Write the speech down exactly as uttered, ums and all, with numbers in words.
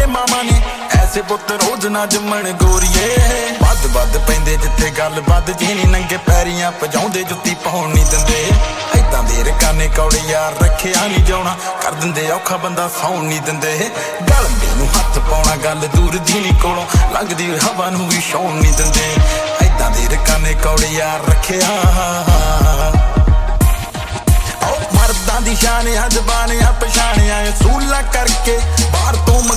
मामा ने ऐसे पुत रोज ना जमन गोरीए बद बद पैंदे जिथे गल बद जीनी नंगे पैरियां भजाउंदे जुत्ती पाउण नहीं दिंदे ऐदां दे रकाने कौड़े यार रखिया नहीं जाउणा कर दिंदे औखा बंदा सौण नहीं दिंदे गलंदे नूं हत्थ पाउणा गल दूर दी नहीं कोलों लगदी हवा नूं भी छौण नहीं दिंदे ऐदां दे रकाने कौड़े यार रखिया मर्दां दी शान आ जबान आ पछाणिया सूला करके बाहर तो